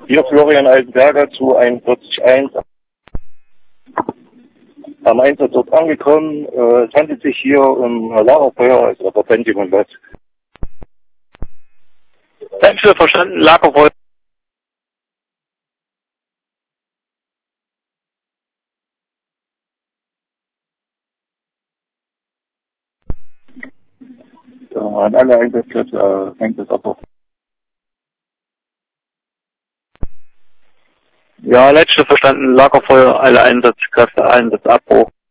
Hier Florian Altenberger zu 41.1. Am Einsatz dort angekommen. Es handelt sich hier um Lagerfeuer, also Verständigung was. Wechsel verstanden, Lagerfeuer. An alle Einsatzkräfte hängt das ab. Ja, letzte verstanden, Lagerfeuer, alle Einsatzkräfte, Einsatzabbruch.